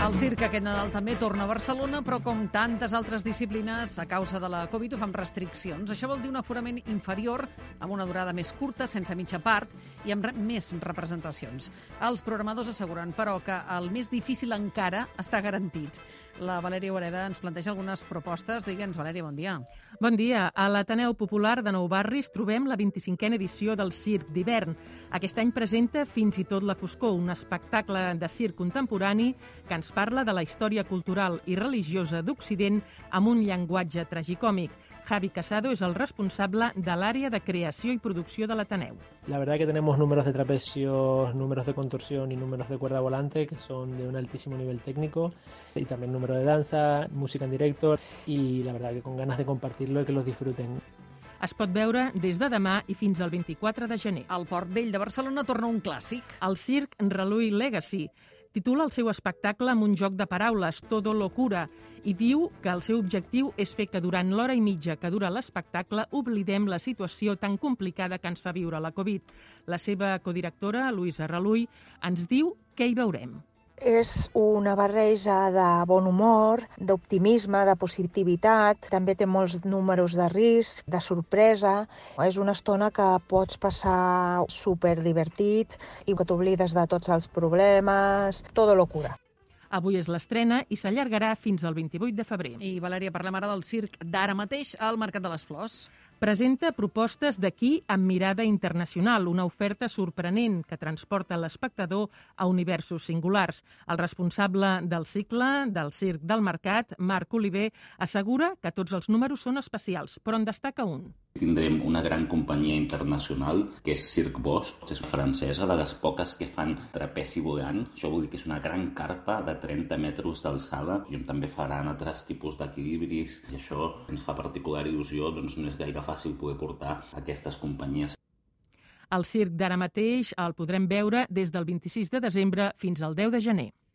El circ aquest Nadal també torna a Barcelona, però com tantes altres disciplines, a causa de la Covid ho fa amb restriccions. Això vol dir un aforament inferior, amb una durada més curta, sense mitja part i amb més representacions. Els programadors asseguren, però, que el més difícil encara està garantit. La Valèria Obreda ens planteja algunes propostes. Digue'ns, Valèria, bon dia. Bon dia. A l'Ateneu Popular de Nou Barris trobem la 25a edició del Circ d'hivern. Aquest any presenta Fins i tot la foscor, un espectacle de circ contemporani que ens parla de la història cultural i religiosa d'Occident amb un llenguatge tragicòmic. Javi Casado es el responsable de l'àrea de creació i producció de l'Ateneu. La verdad que tenemos números de trapecio, números de contorsión y números de cuerda volante que son de un altísimo nivel técnico y también número de danza, música en directo y la verdad que con ganas de compartirlo y que los disfruten. Es pot veure des de demà i fins al 24 de gener. Al Port Vell de Barcelona torna un clàssic. El circ Reluí Legacy titula el seu espectacle amb un joc de paraules, Todo Locura, i diu que el seu objectiu és fer que durant l'hora i mitja que dura l'espectacle oblidem la situació tan complicada que ens fa viure la Covid. La seva codirectora, Luisa Reluí, ens diu què hi veurem. És una barreja de bon humor, d'optimisme, de positivitat. També té molts números de risc, de sorpresa. És una estona que pots passar superdivertit i que t'oblides de tots els problemes. Todo locura. Avui és l'estrena i s'allargarà fins al 28 de febrer. I, Valèria, parlem ara del circ d'ara mateix al Mercat de les Flors. Presenta propostes d'aquí amb mirada internacional, una oferta sorprenent que transporta l'espectador a universos singulars. El responsable del cicle del Circ del Mercat, Marc Oliver, assegura que tots els números són especials, però en destaca un. Tindrem una gran companyia internacional, que és Cirque Bost, és francesa, de les poques que fan trapeci volant. Això vol dir que és una gran carpa de 30 metres d'alçada i on també faran altres tipus d'equilibris. I això ens fa particular il·lusió, doncs no és gaire fàcil poder portar aquestes companyies. El circ d'ara mateix el podrem veure des del 26 de desembre fins al 10 de gener.